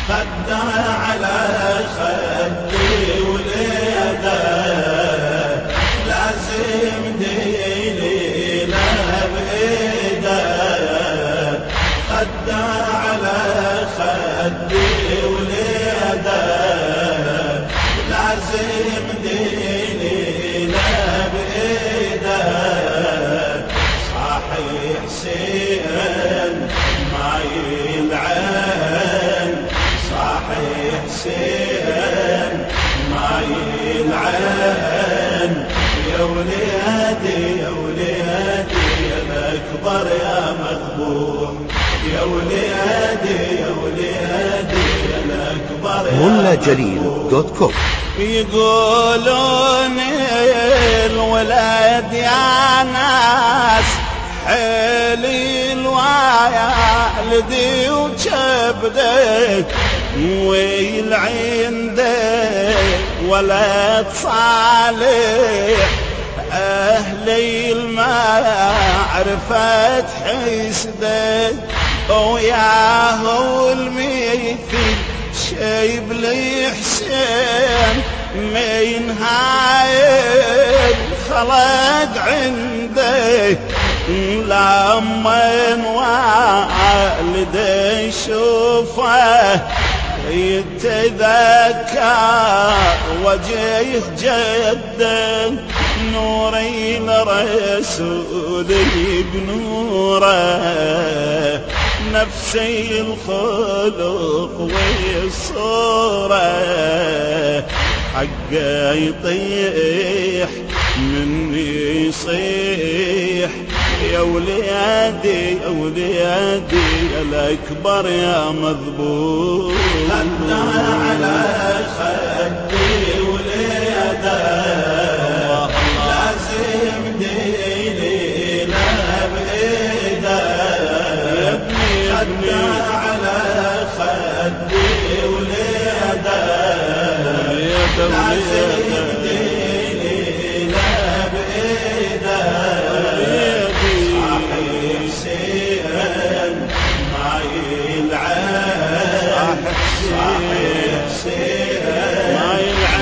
خده على خدي وليده لازم ديني لا بإيده خده على خدي وليده لازم ديني لا بإيده صاحي حسين ما يلعن صاحي حسين ما يلعن يا وليدي يا وليدي الأكبر يا مذبوح يا وليدي يا وليدي الأكبر يا ملاجليل.com يقولون الولد يا ناس حيلي الوالدي وجبدك ويلعندك ولد صالح أهلي المعرفة حسدك وياه المثل شيب لي حسين من هاي خلق عندك لما والدي يشوفه يتذكر وجه جده نوري لرسولي بنوره نفسي الخلق والصورة حقه يطيح مني يصيح يا وليدي يا وليدي الأكبر يا مذبوح خده على خدي وليده لازم ديني لا بإيده خده على خدي وليده لازم ديني لا بإيده صاحي حسين ما يلعن صاحي حسين ما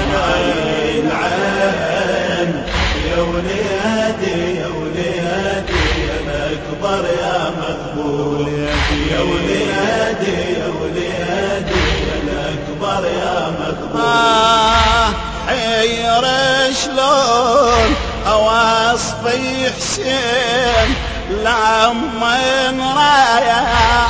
يلعن يا وليدي يا وليدي الأكبر يا مذبوح يا وليدي يا وليدي الأكبر يا مذبوح حير شلون أوصفي حسين لما رايح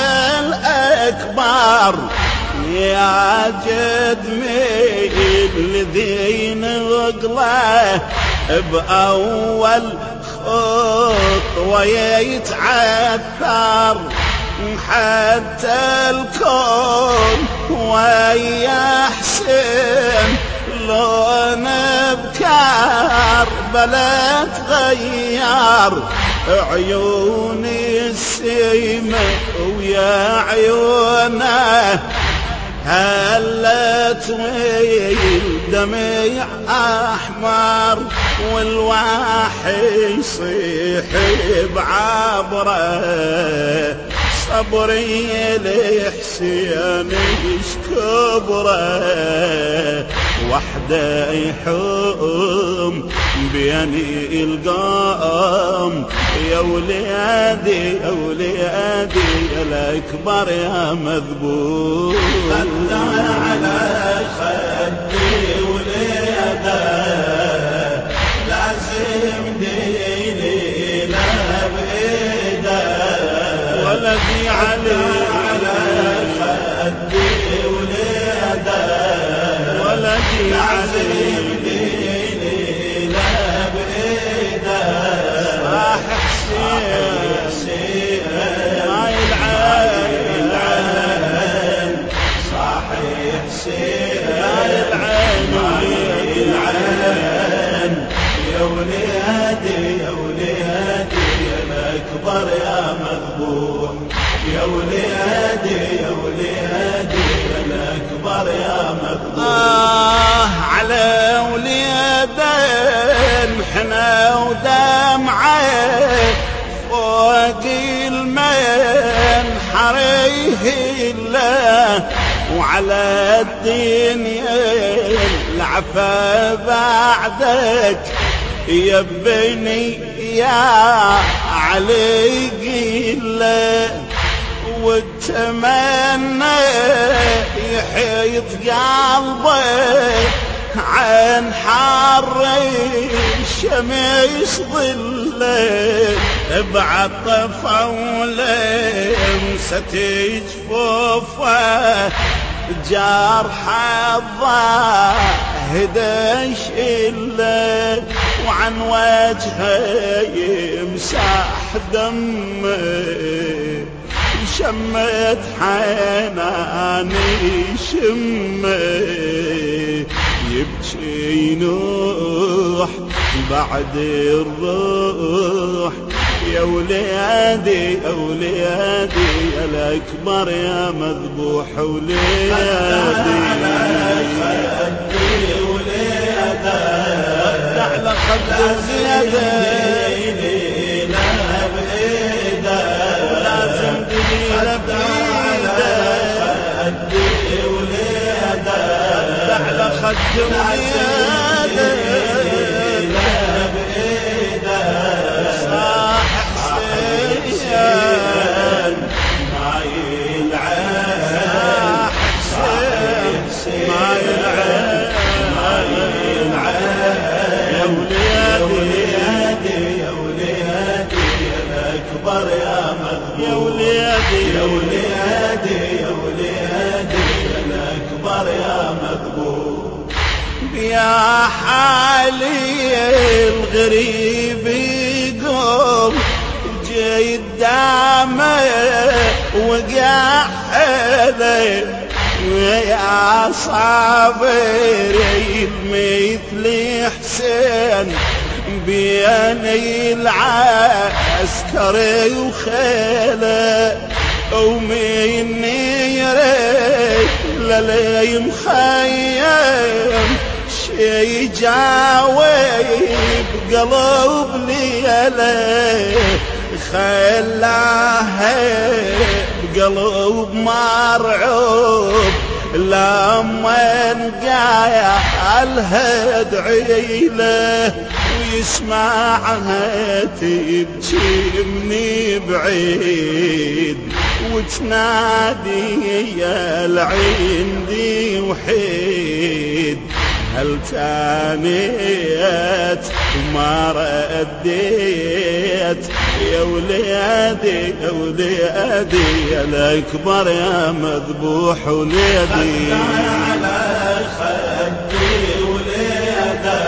للأكبر يا جد ميل لذين غقله بأول خطوة يتعثر حتى الكون ويا حسين لون بكربلاء تغير عيوني السيمة ويا عيونه هلت والدمع أحمر والواحد يصيح بعبره صبري لحسين يشكبره وحده يحوم بيني القام يا وليدي يا وليدي الأكبر يا مذبوح خده على خدي وليده لازم ديني لا بإيده ولدي على خدي وليده ولدي لازم ديني لا بإيده صاحي حسين ما يلعن صاحي حسين ما يلعن يا وليدي يا وليدي الأكبر يا مذبوح يا وليدي يا وليدي الأكبر يا مذبوح على وليدين حنا ودمعه فوق المنحر كله وعلى الدنيا العفا بعدك يا ابني يا علي قله واتمنى يحيط قلبك عن حر الشمس ظله بعطفه ولمسة جفوفه جرح الظاهد شله وعن وجهه يمسح دمه شمت حناني شمه يبكي نوح بعد الروح يا وليدي يا وليدي يا الأكبر يا مذبوح وليدي على خد زيادة ولازم دليل بيده على خد زيادة صاح حسين ما يلعب حسين ما يلعب يا وليدي يا وليدي يا الأكبر يا مذبوح يا وليدي يا وليدي يا وليدي يا الأكبر يا مذبوح يا حالي الغريب يقوم جيد دامه وقع حلي ويا صابري مثل حسين بيني العسكري وخيله ومني يريد للي مخيم شي جاوي بقلب ليله خلاه بقلب مرعوب لما نقايا دعيله ويسمعها تبكي مني بعيد وتنادي يا العين دي وحيد هل تانيت وما رديت يا وليدي يا وليدي يا الأكبر يا مذبوح وليدي على خدي وليدي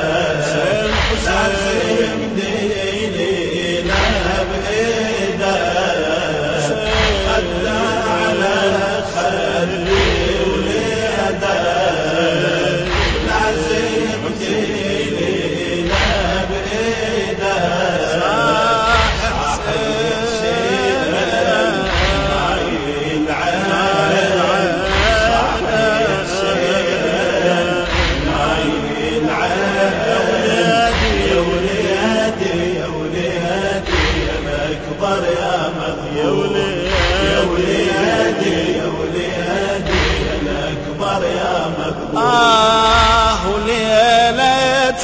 حسين ديني لا بإيده خدي على خدي وليدي لازم ديني لا بإيده يا وليدي يا وليدي الأكبر يا مذبوح وليلة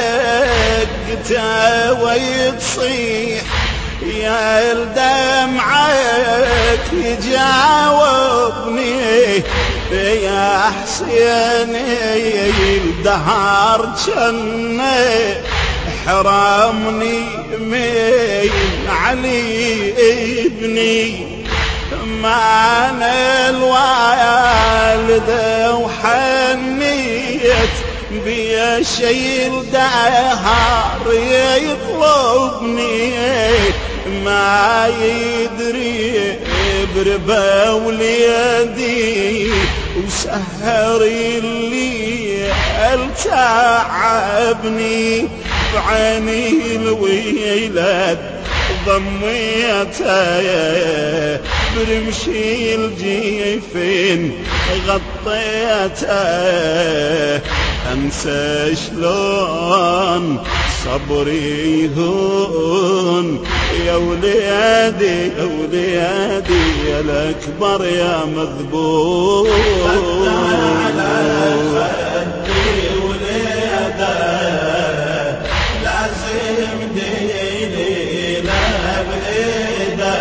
لقته ويتصيح يا الدمعك يجاوبني يا حسيني الدهر جنة حرمني من علي ابني ما أنا الوالدة وحنيت بيا شي الدهر يطلبني ما يدري بربا وليدي وسهري اللي تعبني بعيني الويلات ضميته برمشي الجيفين غطيته انسى شلون صبري يهون يا وليدي يا وليدي يا الاكبر يا مذبوح على خدي وليده لازم ديني لا بليده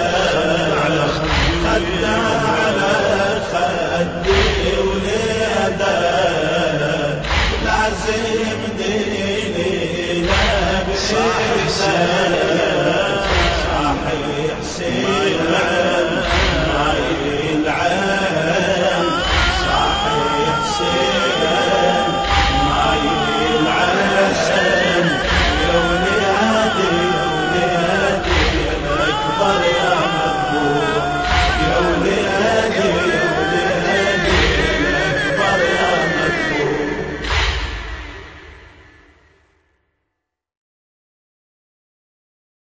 خدي على خدي وليده لازم ديني لا بليده صاحي حسين ما يلعن صاحي حسين